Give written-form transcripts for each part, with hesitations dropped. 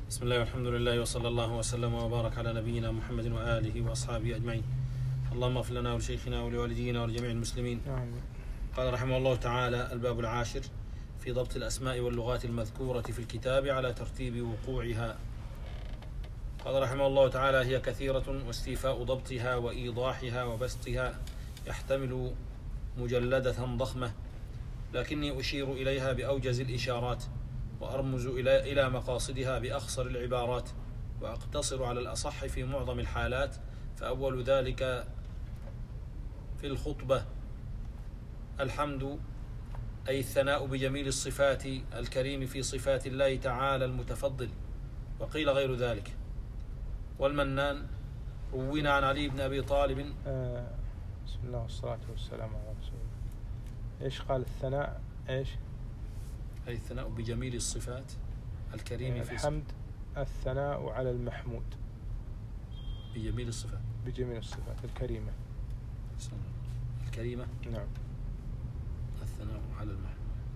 بسم الله والحمد لله وصلى الله وسلم وبارك على نبينا محمد وآله وأصحابه أجمعين. اللهم اغفر لنا ولشيخنا ولوالدينا ولجميع المسلمين. آمين. قال رحمه الله تعالى: الباب العاشر في ضبط الأسماء واللغات المذكورة في الكتاب على ترتيب وقوعها. قال رحمه الله تعالى: هي كثيرة، واستيفاء ضبطها وإيضاحها وبسطها يحتمل مجلدة ضخمة، لكني أشير إليها بأوجز الإشارات، وأرمز إلى مقاصدها بأخصر العبارات، وأقتصر على الأصح في معظم الحالات. فأول ذلك في الخطبة الحمد، أي الثناء بجميل الصفات الكريم في صفات الله تعالى المتفضل، وقيل غير ذلك. والمنان روينا عن علي بن أبي طالب. بسم الله والصلاة والسلام على رسول الله. إيش قال الثناء؟ إيش؟ أي الثناء بجميل الصفات الكريم في الحمد الثناء على المحمود بجميل الصفات، بجميل الصفات الكريمة الكريمة. نعم. الثناء على المحمود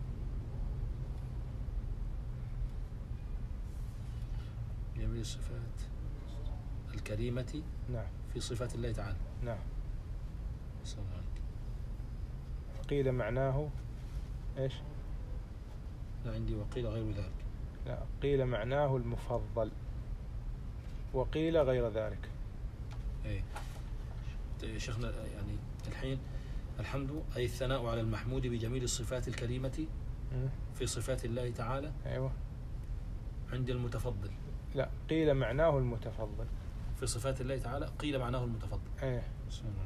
بجميل الصفات الكريمة. نعم. في صفات الله تعالى. نعم. صلى الله عليه. قيل معناه إيش؟ لا عندي وقيل غير ذلك. لا، قيل معناه المفضل، وقيل غير ذلك. ايه شيخنا، يعني الحين الحمد أي الثناء على المحمود بجميل الصفات الكريمة في صفات الله تعالى. أيوة. عند المتفضل. لا، قيل معناه المتفضل في صفات الله تعالى، قيل معناه المتفضل. ايه. بسم الله.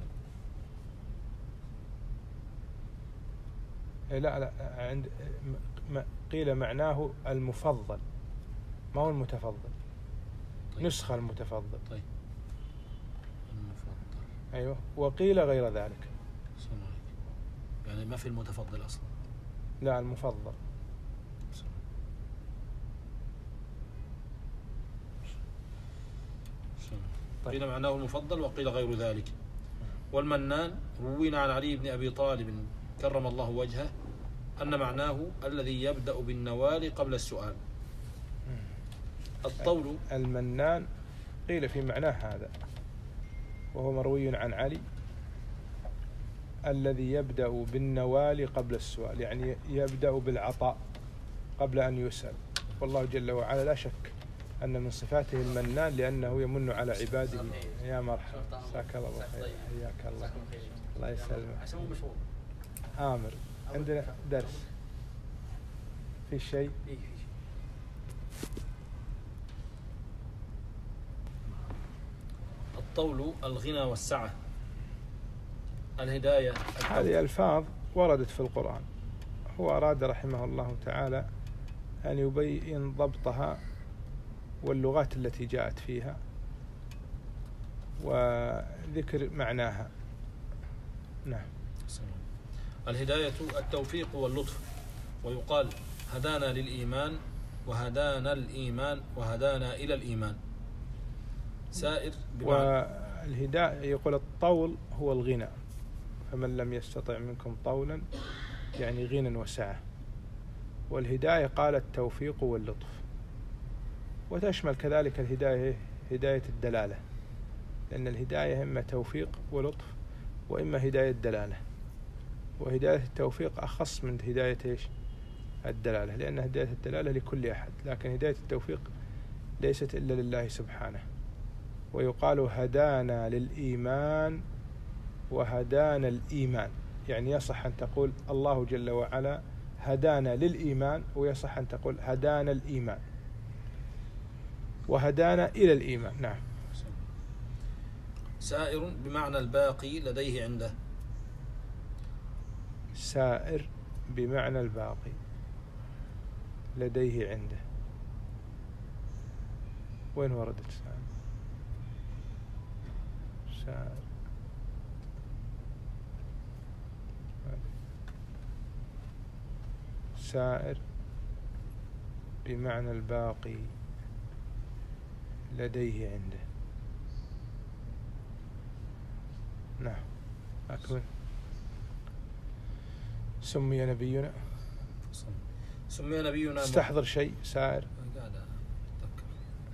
لا عند قيل معناه المفضل، ما هو المتفضل. طيب. نسخة المتفضل. طيب. المفضل. أيوة. وقيل غير ذلك. بسم الله. يعني ما في المتفضل أصلا. لا، المفضل. طيب. قيل معناه المفضل وقيل غير ذلك. والمنان روينا عن علي بن أبي طالب كرم الله وجهه أن معناه الذي يبدأ بالنوال قبل السؤال. الطول. المنان قيل في معناه هذا، وهو مروي عن علي، الذي يبدأ بالنوال قبل السؤال، يعني يبدأ بالعطاء قبل أن يسأل. والله جل وعلا لا شك أن من صفاته المنان، لأنه يمن على عباده. يا مرحبا، جزاك الله خير، حياك الله. الله يسلمك. آمر، عندنا درس في شيء. الطول الغنى والسعة، الهداية. هذه ألفاظ وردت في القرآن، هو أراد رحمه الله تعالى أن يبين ضبطها واللغات التي جاءت فيها وذكر معناها. نعم. الهداية التوفيق واللطف، ويقال هدانا للإيمان، وهدانا الإيمان، وهدانا إلى الإيمان. سائر والهداية يقول الطول هو الغنى، فمن لم يستطع منكم طولا يعني غنى وسعة. والهداية قال التوفيق واللطف، وتشمل كذلك الهداية هداية الدلالة، لأن الهداية إما توفيق ولطف وإما هداية دلالة، وهداية التوفيق أخص من هداية الدلالة، لأن هداية الدلالة لكل أحد، لكن هداية التوفيق ليست إلا لله سبحانه. ويقال هدانا للإيمان وهدانا الإيمان، يعني يصح أن تقول الله جل وعلا هدانا للإيمان، ويصح أن تقول هدانا الإيمان وهدانا إلى الإيمان. نعم. سائر بمعنى الباقي لديه عنده. سائر بمعنى الباقي لديه عنده. وين وردت سائر؟ سائر سائر بمعنى الباقي لديه عنده. نعم. أكمل. سمي نبينا سمي نبينا استحضر شيء سائر. قاعد أتذكر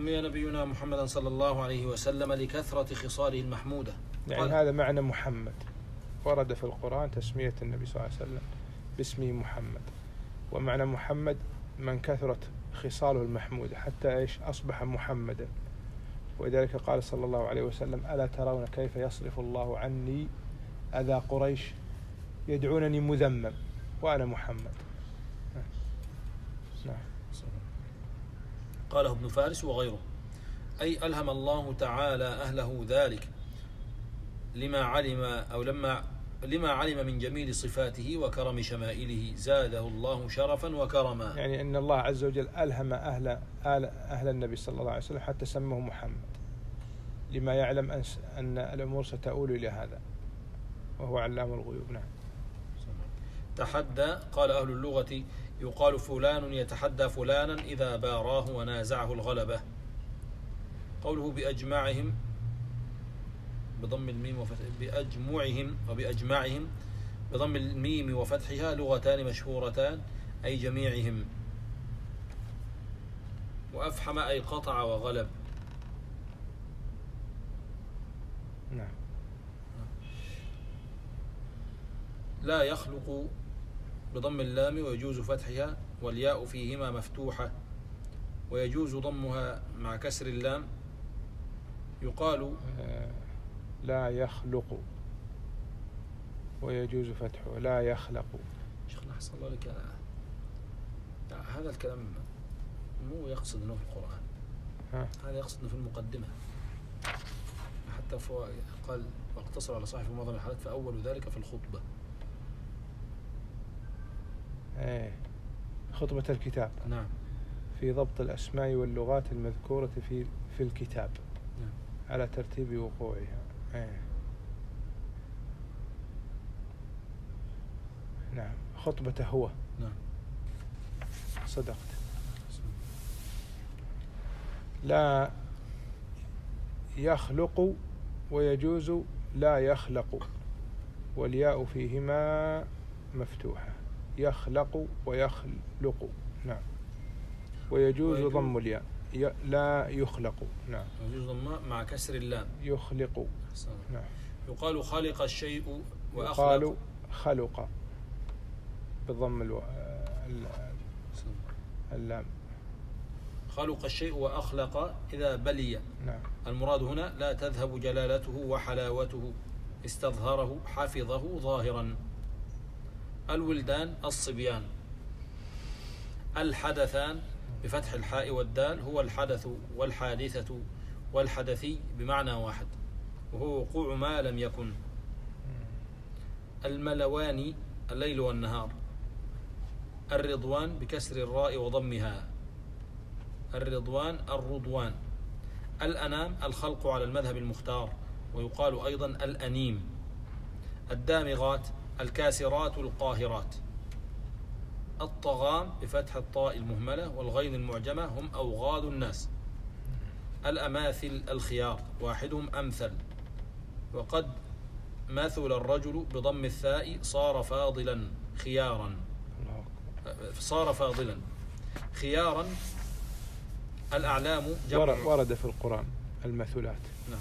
سمي نبينا محمدا صلى الله عليه وسلم لكثرة خصاله المحمودة. يعني هذا معنى محمد، ورد في القرآن تسمية النبي صلى الله عليه وسلم باسمه محمد، ومعنى محمد من كثرت خصاله المحمودة حتى أصبح محمدا. ولذلك قال صلى الله عليه وسلم: ألا ترون كيف يصرف الله عني أذى قريش يدعونني مذمم وأنا محمد. نعم. قاله ابن فارس وغيره، أي ألهم الله تعالى أهله ذلك لما علم من جميل صفاته وكرم شمائله، زاده الله شرفا وكرما. يعني أن الله عز وجل ألهم أهل النبي صلى الله عليه وسلم حتى سمه محمد، لما يعلم أن الأمور ستؤول إلى هذا، وهو علام الغيوب. نعم. تحدى، قال أهل اللغة: يقال فلان يتحدى فلانا إذا باراه ونازعه الغلبة. قوله بأجمعهم بضم الميم بأجمعهم وبأجمعهم بضم الميم وفتحها لغتان مشهورتان، أي جميعهم. وأفحم أي قطع وغلب. نعم. لا يخلق بضم اللام ويجوز فتحها، والياء فيهما مفتوحة، ويجوز ضمها مع كسر اللام. يقال لا يخلق ويجوز فتحه، لا يخلق. شيخنا حسن الله لك، هذا الكلام مو يقصد انه في القرآن، هذا يقصد انه في المقدمة. حتى قال واقتصر على صاحب معظم الحالات فأول ذلك في الخطبة. خطبة الكتاب. نعم. في ضبط الأسماء واللغات المذكورة في الكتاب. نعم. على ترتيب وقوعها. نعم. خطبة هو. نعم. صدقت. لا يخلق ويجوز لا يخلق، والياء فيهما مفتوحة. يخلق ويخلق. نعم. ويجوز ضم الياء. لا يخلق. نعم. يجوز ضم مع كسر اللام. يخلق. نعم. يقال خلق الشيء وأخلق. يقال خلق بضم اللام. خلق الشيء وأخلق إذا بلي. نعم. المراد هنا لا تذهب جلالته وحلاوته، استظهره حفظه ظاهرا. الولدان الصبيان. الحدثان بفتح الحاء والدال هو الحدث والحادثة والحدثي بمعنى واحد، وهو وقوع ما لم يكن. الملوان الليل والنهار. الرضوان بكسر الراء وضمها. الرضوان الرضوان. الأنام الخلق على المذهب المختار، ويقال أيضا الأنيم. الدامغات الكاسرات القاهرات. الطغام بفتح الطاء المهملة والغين المعجمة هم أوغاد الناس. الأماثل الخيار، واحدهم أمثل. وقد مثل الرجل بضم الثاء صار فاضلا خيارا. صار فاضلا خيارا. الأعلام جمع. ورد في القرآن المثلات. نعم.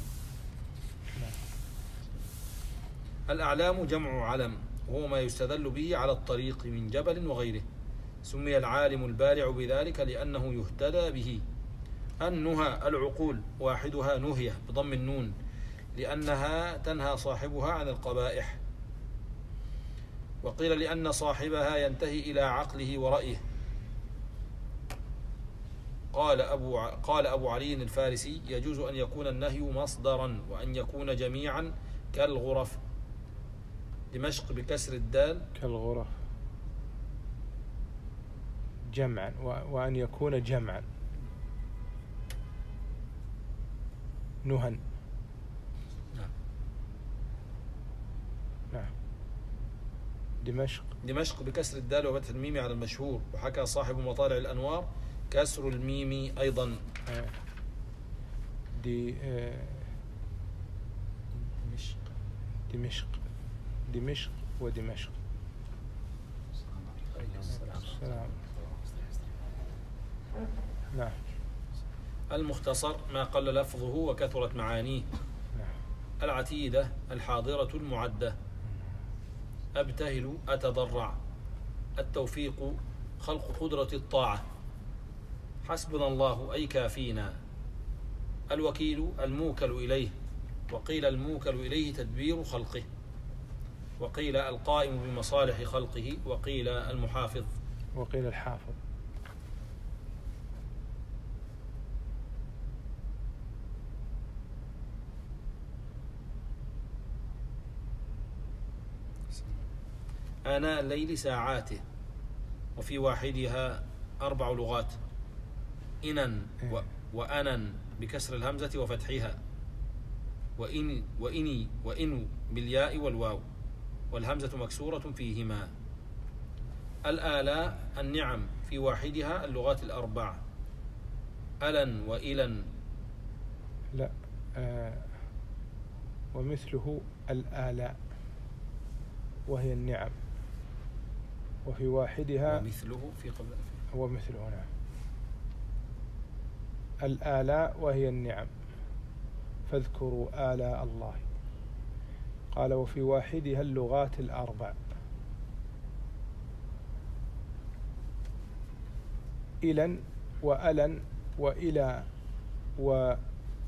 الأعلام جمع علم، وهو ما يستدل به على الطريق من جبل وغيره. سمي العالم البارع بذلك لأنه يهتدى به. النهى العقول، واحدها نهية بضم النون لأنها تنهى صاحبها عن القبائح. وقيل لأن صاحبها ينتهي إلى عقله ورأيه. قال أبو علي الفارسي: يجوز أن يكون النهي مصدرا، وأن يكون جميعا كالغرف. دمشق بكسر الدال كالغرف جمعا، وأن يكون جمعا نهن. نعم. دمشق بكسر الدال وفتح الميم على المشهور. وحكى صاحب مطالع الأنوار كسر الميم أيضا. دمشق ودمشق. السلام. نعم. المختصر ما قل لفظه وكثرت معانيه. العتيدة الحاضرة المعدة. أبتهل أتضرع. التوفيق خلق قدرة الطاعة. حسبنا الله أي كافينا. الوكيل الموكل إليه، وقيل الموكل إليه تدبير خلقه، وقيل القائم بمصالح خلقه، وقيل المحافظ، وقيل الحافظ. آناء الليل ساعاته، وفي واحدها 4 لغات: إنن وأنن بكسر الهمزة وفتحها، وإني وإن بالياء والواو، والهمزة مكسورة فيهما. الآلاء النعم، في واحدها اللغات 4: ألن وإلن. لا، ومثله الآلاء وهي النعم، وفي واحدها ومثله في قبل هو مثله. نعم. الآلاء وهي النعم، فاذكروا آلاء الله. قال وفي واحدها اللغات 4: إلن وألن وإلى وإلون.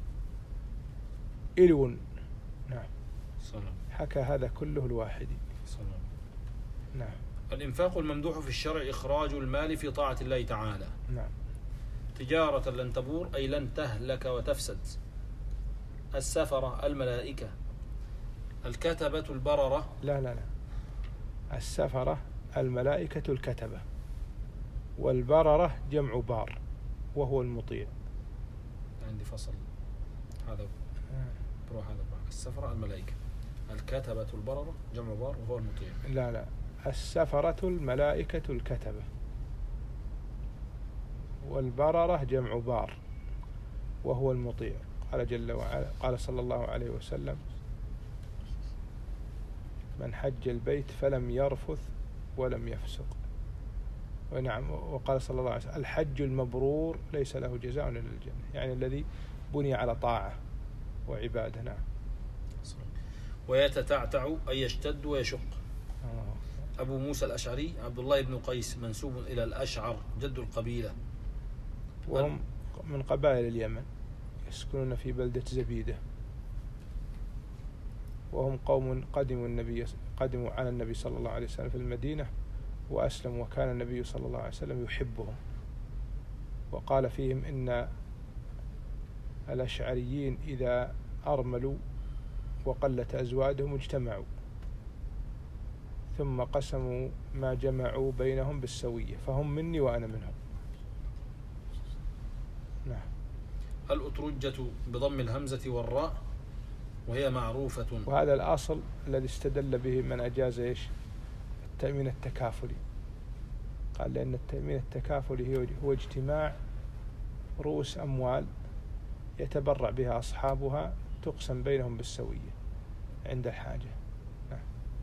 نعم. حكى هذا كله الواحدي. نعم. الإنفاق الممدوح في الشرع إخراج المال في طاعة الله تعالى. نعم. تجارة لن تبور، أي لن تهلك وتفسد. السفرة الملائكة. الكتبة البررة. لا، السفرة الملائكة الكتبة، والبررة جمع بار وهو المطيع. عندي فصل هذا بروح هذا. السفرة الملائكة، الكتبة البررة جمع بار وهو المطيع. لا، السفرة الملائكة الكتبة، والبررة جمع بار وهو المطيع. قال جل وعلا، قال صلى الله عليه وسلم: من حج البيت فلم يرفث ولم يفسق. ونعم. وقال صلى الله عليه وسلم: الحج المبرور ليس له جزاء إلا الجنة، يعني الذي بني على طاعة وعبادة. نعم. ويتتعتع أي يشتد ويشق. أبو موسى الأشعري عبد الله بن قيس، منسوب إلى الأشعر جد القبيلة، وهم من قبائل اليمن، يسكنون في بلدة زبيدة، وهم قوم قدموا على النبي صلى الله عليه وسلم في المدينة وأسلموا، وكان النبي صلى الله عليه وسلم يحبهم، وقال فيهم إن الأشعريين إذا أرملوا وقلت أزوادهم اجتمعوا ثم قسموا ما جمعوا بينهم بالسوية، فهم مني وأنا منهم. نعم. الأترجة بضم الهمزة والراء، وهي معروفة. وهذا الأصل الذي استدل به من أجاز التأمين التكافلي. قال لأن التأمين التكافلي هو اجتماع رؤوس أموال يتبرع بها أصحابها، تقسم بينهم بالسوية عند الحاجة. نعم.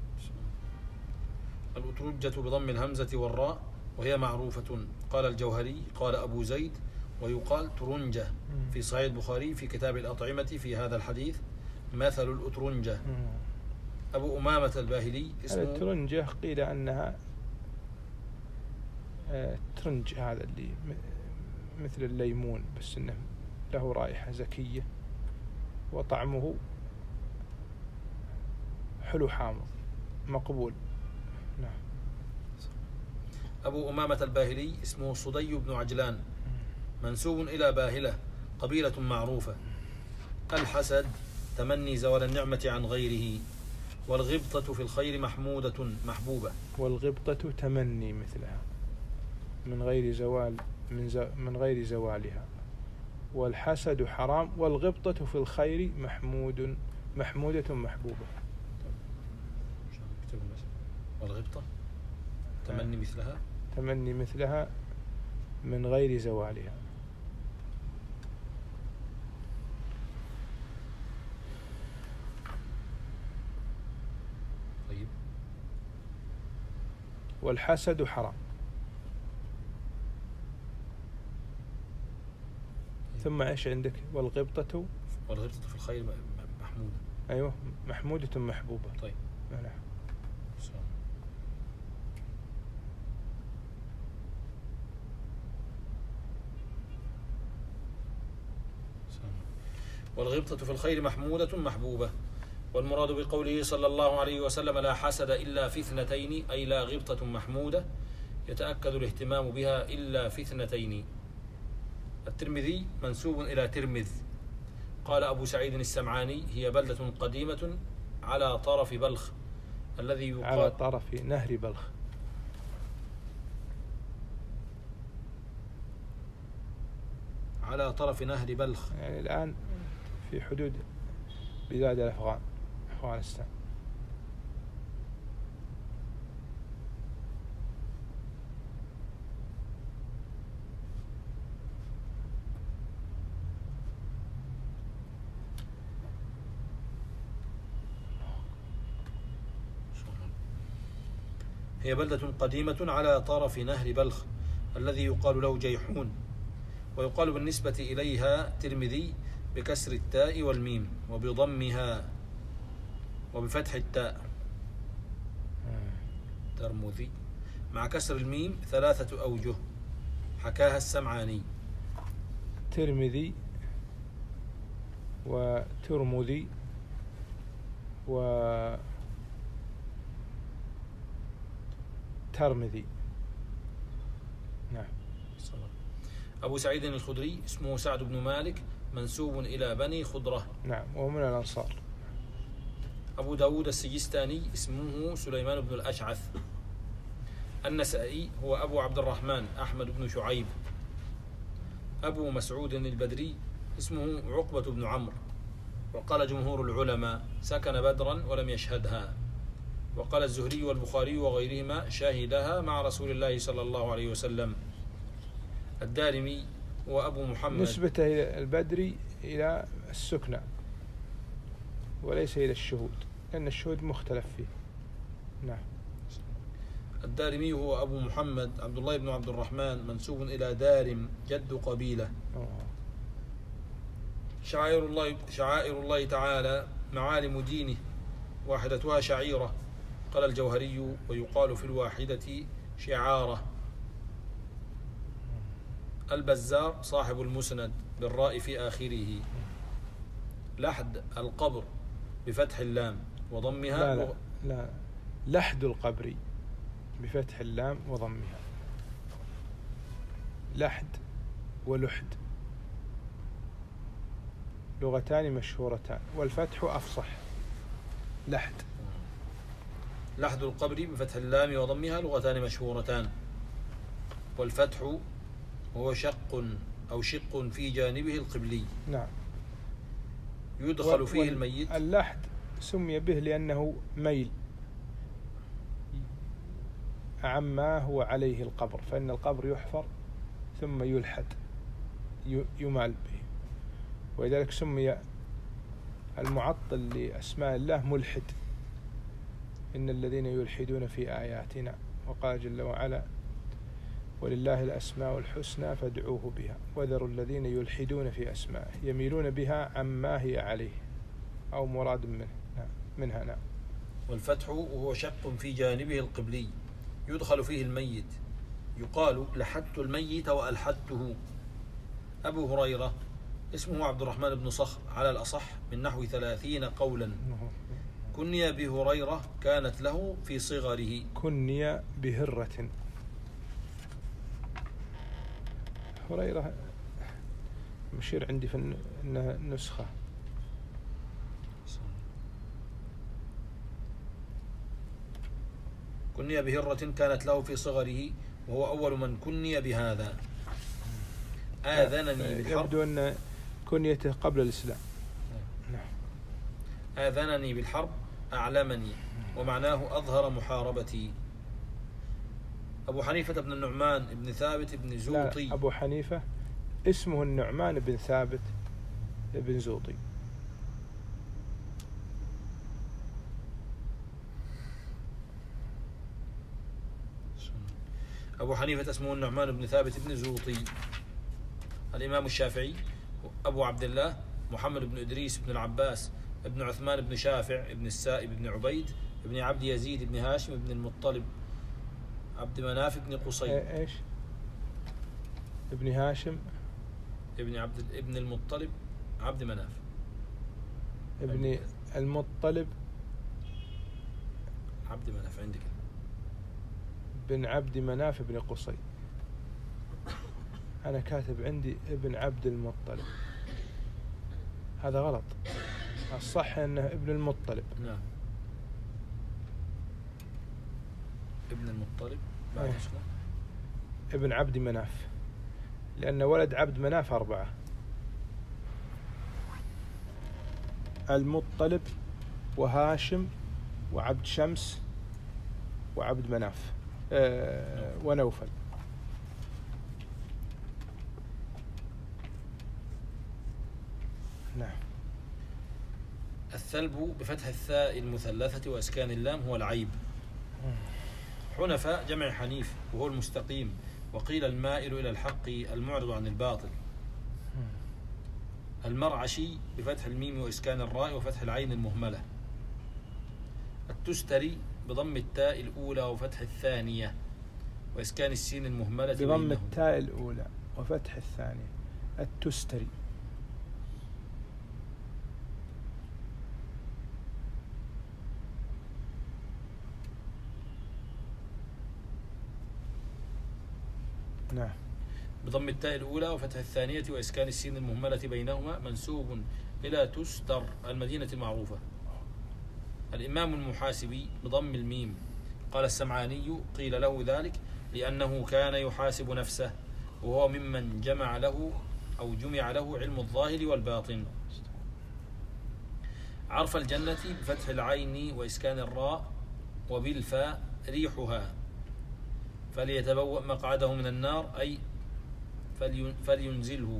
الأترجة بضم الهمزة والراء وهي معروفة. قال الجوهري قال أبو زيد: ويقال ترنجة. في صحيح البخاري في كتاب الأطعمة في هذا الحديث: مثل الأترنجة. أبو أمامة الباهلي اسمه الترنجة، قيل أنها ترنج، هذا اللي مثل الليمون بس إنه له رائحة زكية وطعمه حلو حامض مقبول. نعم. أبو أمامة الباهلي اسمه صدي بن عجلان، منسوب إلى باهلة قبيلة معروفة. الحسد تمني زوال النعمة عن غيره، والغبطة في الخير محمودة محبوبة. والغبطة تمني مثلها من غير زوالها، والحسد حرام، والغبطة في الخير محمودة محبوبة. والغبطة تمني مثلها من غير زوالها. طيب. والحسد حرام. ثم إيش عندك؟ والغبطة في الخير محمودة. أيوة، محمودة محبوبة. طيب نعم. والغبطة في الخير محمودة محبوبة. والمراد بقوله صلى الله عليه وسلم لا حسد إلا في اثنتين، أي لا غبطة محمودة يتأكد الاهتمام بها إلا في اثنتين. الترمذي منسوب إلى ترمذ. قال أبو سعيد السمعاني هي بلدة قديمة على طرف بلخ الذي يقال على طرف نهر بلخ. على طرف نهر بلخ، يعني الآن في حدود بلاد أفغانستان. هي بلدة قديمة على طرف نهر بلخ الذي يقال له جيحون. ويقال بالنسبة إليها ترمذي بكسر التاء والميم وبضمها وبفتح التاء ترمذي، مع كسر الميم 3 أوجه حكاها السمعاني. ترمذي وترمذي وترمذي. نعم. أبو سعيد الخدري اسمه سعد بن مالك منسوب إلى بني خضرة. نعم، ومن الأنصار. أبو داود السجستاني اسمه سليمان بن الأشعث. النسائي هو أبو عبد الرحمن أحمد بن شعيب. أبو مسعود البدري اسمه عقبة بن عمرو. وقال جمهور العلماء سكن بدرا ولم يشهدها. وقال الزهري والبخاري وغيرهما شاهدها مع رسول الله صلى الله عليه وسلم. الدارمي هو أبو محمد نسبته إلى البدري إلى السكنى وليس إلى الشهود، لأن الشهود مختلف فيه. نعم. الدارمي هو أبو محمد عبد الله بن عبد الرحمن منسوب إلى دارم جد قبيلة. شعائر الله تعالى معالم دينه واحدتها شعيرة. قال الجوهري ويقال في الواحدة شعارة. البزار صاحب المسند بالراء في آخره. لحد القبر بفتح اللام وضمها. لا لحد القبر بفتح اللام وضمها. لحد ولحد لغتان مشهورتان، والفتح أفصح. لحد القبر بفتح اللام وضمها لغتان مشهورتان. والفتح هو شق أو شق في جانبه القبلي. نعم. يدخل فيه الميت. اللحد سمي به لأنه ميل عما هو عليه القبر، فإن القبر يحفر ثم يلحد يمال به، ولذلك سمي المعطل لأسماء الله ملحد. إن الذين يلحدون في آياتنا، وقال جل وعلا ولله الأسماء الحسنى فادعوه بها وذروا الذين يلحدون في أسمائه يميلون بها عما هي عليه أو مراد منها. نعم. والفتح هو شق في جانبه القبلي يدخل فيه الميت. يقال لحدت الميت وألحدته. أبو هريرة اسمه عبد الرحمن بن صخر على الأصح من نحو 30 قولا. كني بهريرة كانت له في صغره. كني بهرة. هريرة مشير عندي في النسخة. كني بهرة كانت له في صغره وهو أول من كني بهذا. آذنني بالحرب. يبدو أن كنيته قبل الإسلام. نعم. آذنني بالحرب أعلمني، ومعناه أظهر محاربتي. أبو حنيفة بن النعمان بن ثابت بن زوطي. لا، أبو حنيفة اسمه النعمان بن ثابت بن زوطي. أبو حنيفة اسمه النعمان بن ثابت بن زوطي. الإمام الشافعي أبو عبد الله محمد بن إدريس بن العباس بن عثمان بن شافع بن السائب بن عبيد بن عبد يزيد بن هاشم بن المطلب عبد مناف بن قصي. ايش؟ ابن هاشم ابن المطلب عبد مناف ابن المطلب عبد مناف عندك بن عبد مناف بن قصي. أنا كاتب عندي ابن عبد المطلب، هذا غلط. الصح أنه ابن المطلب. نعم ابن المطلب بعد ابن عبد مناف، لأن ولد عبد مناف 4: المطلب وهاشم وعبد شمس وعبد مناف ونوفل. نعم. الثلب بفتح الثاء المثلثة وإسكان اللام هو العيب. حنفاء جمع حنيف وهو المستقيم، وقيل المائل إلى الحق المعرض عن الباطل. المرعشي بفتح الميم وإسكان الراء وفتح العين المهملة. التستري بضم التاء الأولى وفتح الثانية وإسكان السين المهملة بضم التاء الأولى وفتح الثانية. التستري. نعم. بضم التاء الأولى وفتح الثانية وإسكان السين المهملة بينهما، منسوب إلى تستر المدينة المعروفة. الإمام المحاسبي بضم الميم. قال السمعاني قيل له ذلك لأنه كان يحاسب نفسه، وهو ممن جمع له علم الظاهر والباطن. عرف الجنة بفتح العين وإسكان الراء وبالفاء ريحها. فليتبوأ مقعده من النار أي فلينزله،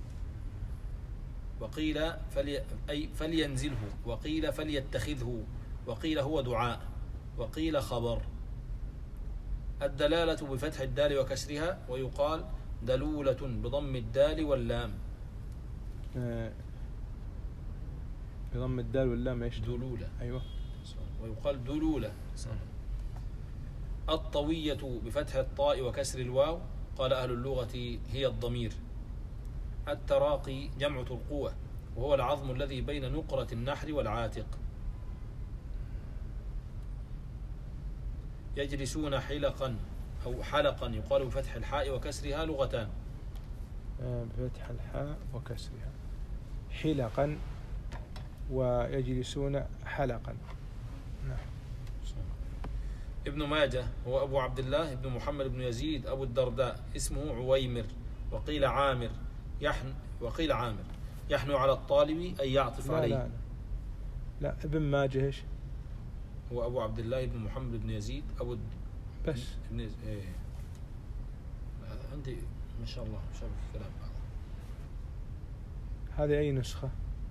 وقيل فلينزله، وقيل فليتخذه، وقيل هو دعاء، وقيل خبر. الدلالة بفتح الدال وكسرها، ويقال دلولة بضم الدال واللام. بضم الدال واللام ايش؟ دلولة. أيوة. ويقال دلولة. الطوية بفتح الطاء وكسر الواو، قال أهل اللغة هي الضمير. التراقي جمع ترقوة، وهو العظم الذي بين نقرة النحر والعاتق. يجلسون حلقا أو حلقا، يقال بفتح الحاء وكسرها لغتان. بفتح الحاء وكسرها حلقا، ويجلسون حلقا. نعم. ابن ماجه هو أبو عبد الله ابن محمد بن يزيد أبو الدرداء، اسمه عويمر، وقيل عامر يحنو على الطالب أي يعطف عليه. لا ابن ماجه ايش؟ هو أبو عبد الله ابن محمد بن يزيد أبو بس إيه. عندي ما شاء الله شابك الكلام. هذه أي نسخة؟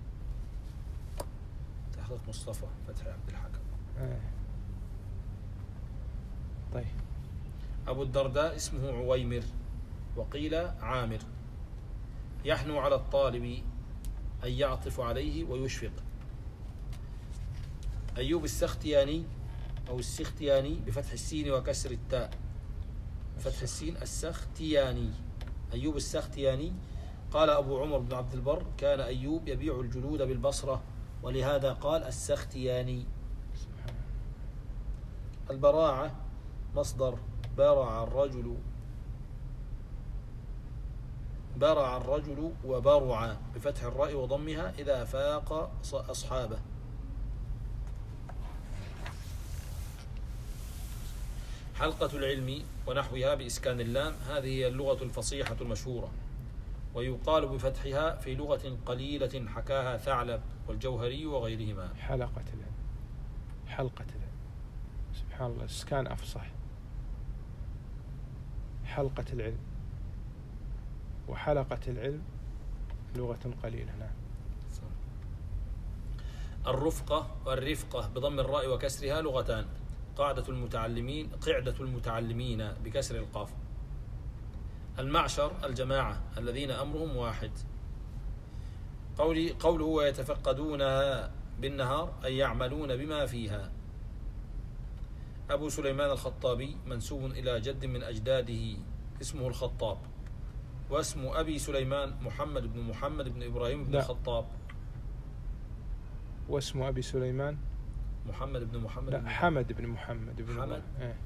تحقيق مصطفى فتحي عبد الحكم. طيب. أبو الدرداء اسمه عويمر، وقيل عامر. يحنو على الطالب أي يعطف عليه ويشفق. أيوب السختياني أو السختياني بفتح السين وكسر التاء، فتح السين السختياني. أيوب السختياني. قال أبو عمر بن عبد البر كان أيوب يبيع الجلود بالبصرة، ولهذا قال السختياني. البراعة مصدر برع الرجل وبرع بفتح الراء وضمها إذا فاق أصحابه. حلقة العلم ونحوها بإسكان اللام، هذه هي اللغة الفصيحة المشهورة، ويقال بفتحها في لغة قليلة حكاها ثعلب والجوهري وغيرهما. حلقة العلم. سبحان الله، إسكان أفصح. حلقة العلم وحلقة العلم لغة قليلة. نعم. الرفقة والرفقة بضم الراء وكسرها لغتان. قعدة المتعلمين بكسر القاف. المعشر الجماعة الذين أمرهم واحد. قوله ويتفقدونها بالنهار أي يعملون بما فيها. أبو سليمان الخطابي منسوب إلى جد من أجداده اسمه الخطاب، واسم أبي سليمان محمد بن إبراهيم بن الخطاب. واسم أبي سليمان محمد بن حمد بن محمد بن حمد.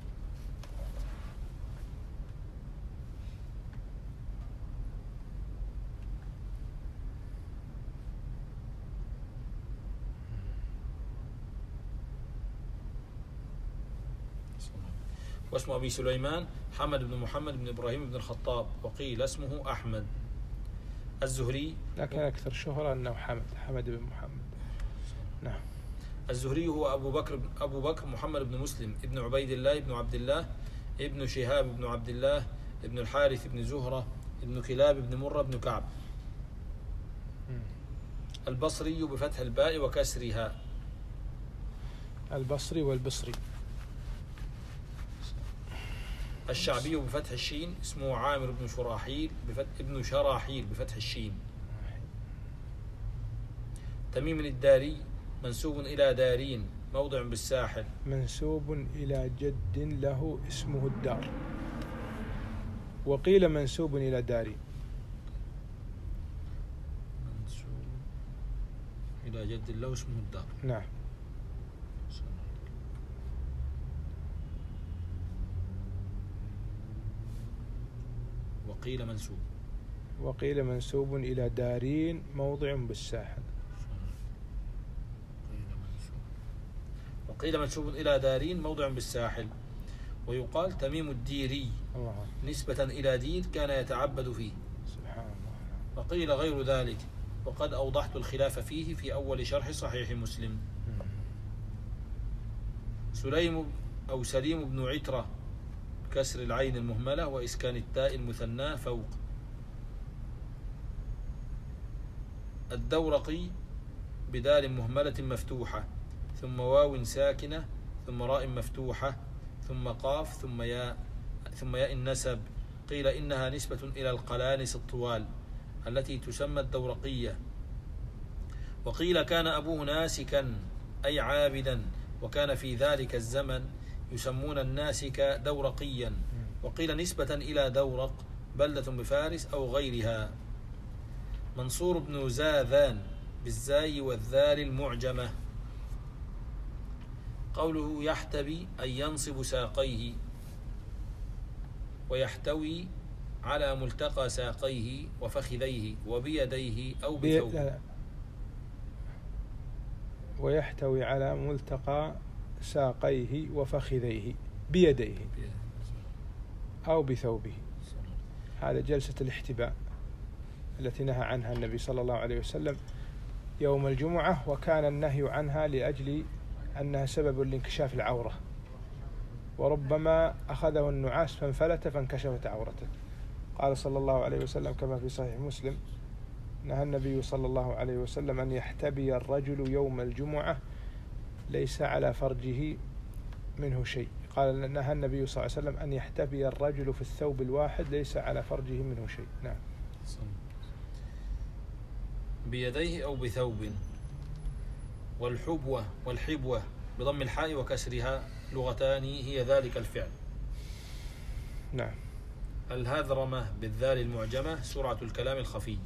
واسم أبي سليمان حمد بن محمد بن إبراهيم بن الخطاب، وقيل اسمه أحمد. الزهري، لكن أكثر شهرة أنه حمد بن محمد. نعم. الزهري هو أبو بكر محمد بن مسلم ابن عبيد الله ابن عبد الله ابن شهاب ابن عبد الله ابن الحارث ابن زهرة ابن كلاب ابن مرة ابن كعب. البصري بفتح الباء وكسرها. البصري والبصري. الشعبي بفتح الشين اسمه عامر بن شراحيل بفتح الشين. تميم الداري منسوب إلى دارين موضع بالساحل. منسوب إلى جد له اسمه الدار، وقيل منسوب إلى دارين. منسوب إلى جد له اسمه الدار. نعم. وقيل منسوب إلى دارين موضع بالساحل. وقيل منسوب إلى دارين موضع بالساحل. ويقال تميم الديري الله. نسبة إلى دير كان يتعبد فيه. سبحان الله. وقيل غير ذلك، وقد أوضحت الخلاف فيه في أول شرح صحيح مسلم. سليم بن عترة كسر العين المهملة وإسكان التاء المثنى فوق. الدورقي بدال مهملة مفتوحة ثم واو ساكنة ثم راء مفتوحة ثم قاف ثم ياء النسب. قيل إنها نسبة إلى القلانس الطوال التي تسمى الدورقية. وقيل كان أبوه ناسكا أي عابدا، وكان في ذلك الزمن يسمون الناسك دورقيا. وقيل نسبة إلى دورق بلدة بفارس أو غيرها. منصور بن زاذان بالزاي والذال المعجمة. قوله يحتبي أي ينصب ساقيه، ويحتوي على ملتقى ساقيه وفخذيه وبيديه أو بثوبه. ويحتوي على ملتقى ساقيه وفخذيه بيديه أو بثوبه. هذا جلسة الاحتباء التي نهى عنها النبي صلى الله عليه وسلم يوم الجمعة، وكان النهي عنها لأجل أنها سبب لانكشاف العورة، وربما أخذه النعاس فانفلت فانكشفت عورته. قال صلى الله عليه وسلم كما في صحيح مسلم: نهى النبي صلى الله عليه وسلم أن يحتبي الرجل يوم الجمعة ليس على فرجه منه شيء. قال نهى النبي صلى الله عليه وسلم أن يحتبي الرجل في الثوب الواحد ليس على فرجه منه شيء. نعم. بيديه أو بثوب. والحبوة بضم الحاء وكسرها لغتان هي ذلك الفعل. نعم. الهذرمة بالذال المعجمة سرعة الكلام الخفي.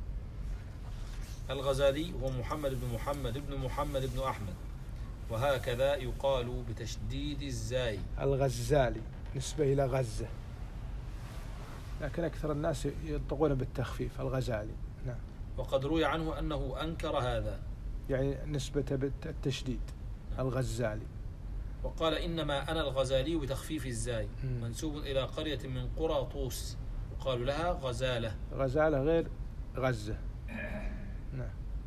الغزالي هو محمد بن أحمد، وهكذا يقال بتشديد الزاي. الغزالي نسبة إلى غزة، لكن أكثر الناس ينطقون بالتخفيف الغزالي. نعم. وقد روي عنه أنه أنكر هذا، يعني نسبة بالتشديد الغزالي. وقال إنما أنا الغزالي بتخفيف الزاي، منسوب إلى قرية من قرى طوس يقال لها غزالة. غزالة غير غزة. نعم.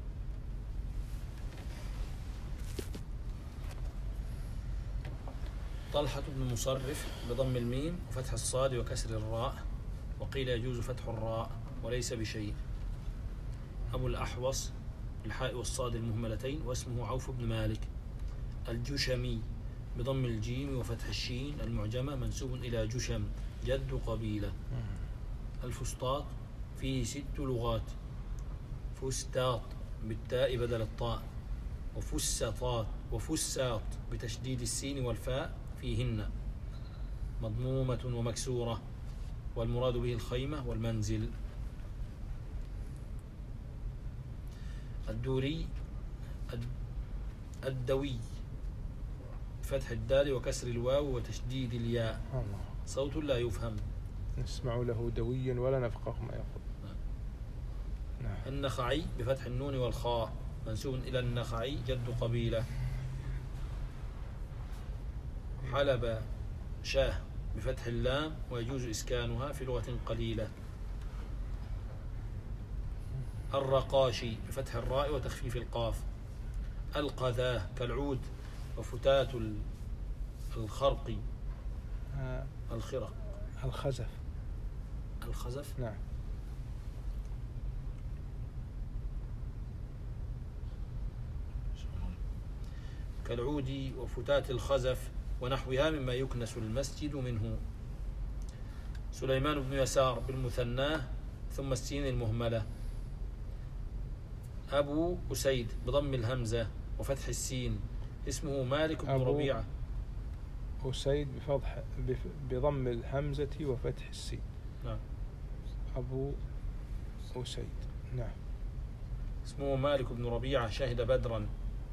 طلحة بن مصرف بضم الميم وفتح الصاد وكسر الراء، وقيل يجوز فتح الراء وليس بشيء. أبو الأحوص الحاء والصاد المهملتين واسمه عوف بن مالك. الجشمي بضم الجيم وفتح الشين المعجمة منسوب إلى جشم جد قبيلة. الفسطاط فيه 6 لغات: فستاط بالتاء بدل الطاء، وفسطات وفساط بتشديد السين والفاء فيهن مضمومة ومكسورة، والمراد به الخيمة والمنزل. الدوري الدوي فتح الدال وكسر الواو وتشديد الياء، صوت لا يفهم. نسمع له دويا ولا نفقه ما يقول. نعم. النخعي بفتح النون والخاء منسوب إلى النخعي جد قبيلة. حلب شاه بفتح اللام ويجوز إسكانها في لغة قليلة. الرقاشي بفتح الراء وتخفيف القاف. القذاه كالعود وفتات الخرق الخرق. الخزف. الخزف نعم. كالعود وفتات الخزف ونحوها مما يكنس المسجد منه. سليمان بن يسار بالمثناه ثم السين المهملة. أبو أسيد بضم الهمزة وفتح السين اسمه مالك بن ربيعة. أسيد بضم الهمزة وفتح السين. نعم. أبو أسيد. نعم. اسمه مالك بن ربيعة شهد بدرا.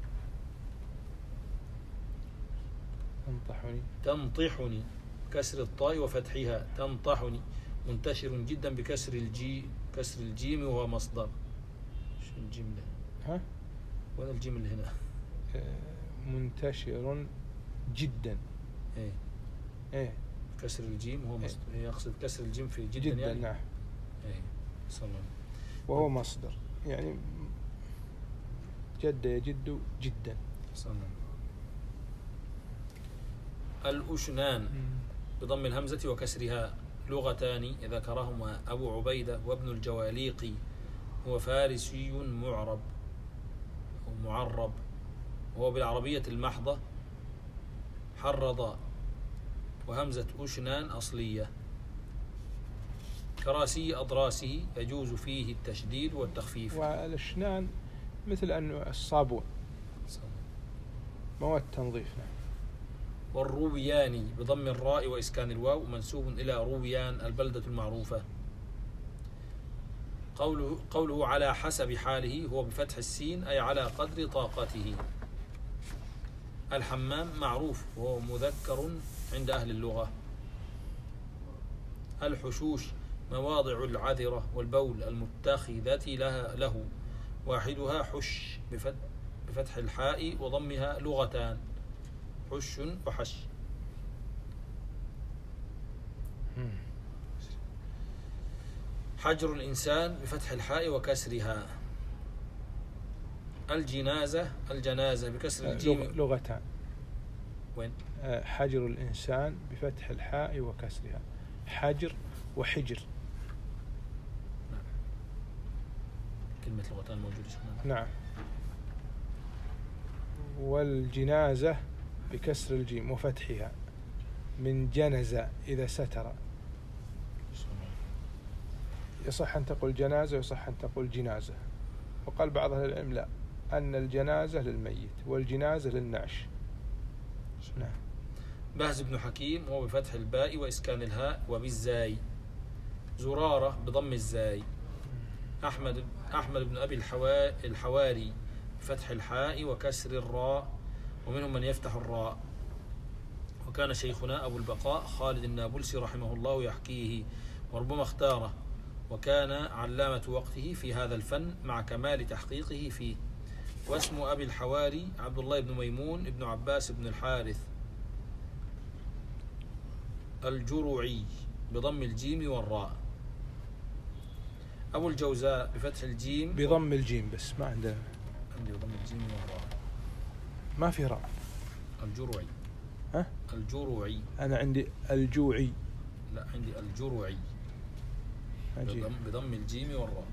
تنطحني كسر الطاء وفتحها تنطحني منتشر جدا بكسر كسر الجيم وهو مصدر. شو الجيم ده؟ ها؟ وين الجيم اللي هنا؟ منتشر جدا. ايه كسر الجيم وهو مصدر. يقصد كسر الجيم في جدا يعني. نعم. ايه صلى الله. وهو مصدر يعني جد يجد جدا. صلى الله. الأشنان بضم الهمزة وكسرها لغتان ذكرهما أبو عبيدة وابن الجواليقي، هو فارسي معرب أو معرب، وهو بالعربية المحضة حرض وهمزة أشنان أصلية. كراسي أضراسه يجوز فيه التشديد والتخفيف. والأشنان مثل أنه الصابون مواد تنظيف. والروياني بضم الراء وإسكان الواو منسوب إلى رويان البلدة المعروفة. قوله على حسب حاله هو بفتح السين أي على قدر طاقته. الحمام معروف وهو مذكر عند أهل اللغة. الحشوش مواضع العذرة والبول المتخذة له واحدها حش بفتح الحاء وضمها لغتان حش وحش. حجر الإنسان بفتح الحاء وكسرها. الجنازة بكسر الجيم لغتان. وين؟ حجر الإنسان بفتح الحاء وكسرها. حجر وحجر. نعم. كلمة لغتان موجودة. نعم. والجنازة بكسر الجيم وفتحها من جنز إذا ستر. يصح أن تقول جنازة ويصح أن تقول جنازة. وقال بعض أهل العلم لا، أن الجنازة للميت والجنازة للنعش. نعم. بهز بن حكيم وهو بفتح الباء وإسكان الهاء وبالزاي. زرارة بضم الزاي. أحمد بن أبي الحواري بفتح الحاء وكسر الراء، ومنهم من يفتح الراء. وكان شيخنا أبو البقاء خالد النابلسي رحمه الله يحكيه وربما اختاره، وكان علامة وقته في هذا الفن مع كمال تحقيقه فيه. واسم أبي الحواري عبد الله بن ميمون بن عباس بن الحارث. الجرعي بضم الجيم والراء. أبو الجوزاء بفتح الجيم بضم الجيم بس ما عندنا. عندي بضم الجيم والراء ما في راء. الجرعي. ها؟ الجرعي. أنا عندي الجوعي. لا عندي الجرعي بضم الجيم والراء.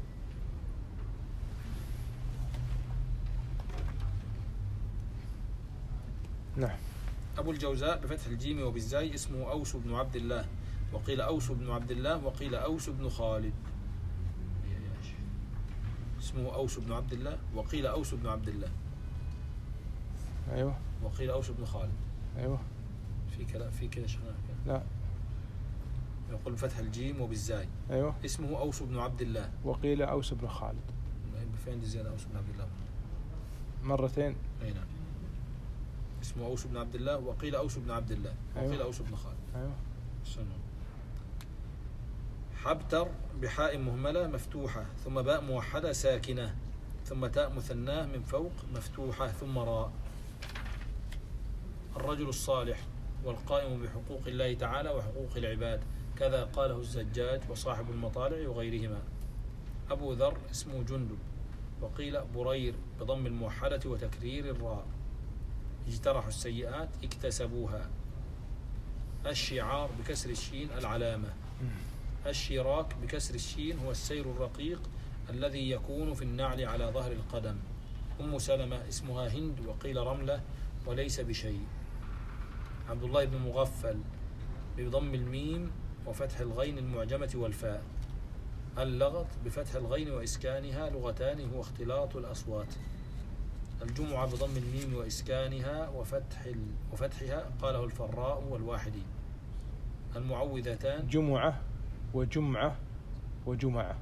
نعم. أبو الجوزاء بفتح الجيم وبالزاي اسمه أوس بن عبد الله، وقيل أوس بن عبد الله وقيل أوس بن خالد. اسمه أوس بن عبد الله، وقيل أوس بن عبد الله. أيوه. وقيل أوس بن خالد. أيوه. في كلام في كذا شغلة. لا. يقول بفتح الجيم وبالزاي. أيوه. اسمه أوس بن عبد الله. وقيل أوس بن خالد. فين دي زيادة أوس بن عبد الله؟ مرتين. أي نعم. اسمه أوس بن عبد الله، وقيل أوس بن عبد الله، وقيل أيوه. أوس بن خالد. أيوه. حبتر بحاء مهملة مفتوحة ثم باء موحدة ساكنة ثم تاء مثناه من فوق مفتوحة ثم راء. الرجل الصالح والقائم بحقوق الله تعالى وحقوق العباد، كذا قاله الزجاج وصاحب المطالع وغيرهما. أبو ذر اسمه جندب، وقيل برير بضم الموحدة وتكرير الراء. اجترحوا السيئات اكتسبوها. الشعار بكسر الشين العلامة. الشراك بكسر الشين هو السير الرقيق الذي يكون في النعل على ظهر القدم. أم سلمة اسمها هند، وقيل رملة وليس بشيء. عبد الله بن مغفل بضم الميم وفتح الغين المعجمة والفاء. اللغط بفتح الغين وإسكانها لغتان هو اختلاط الأصوات. الجمعة بضم الميم وإسكانها وفتحها قاله الفراء والواحدي. المعوذتان جمعة وجمعة وجمعة.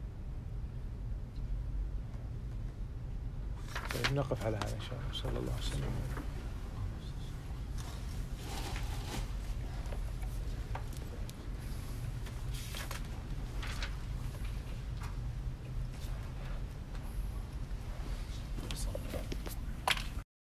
طيب نقف على هذا إن شاء الله. صلى الله عليه وسلم.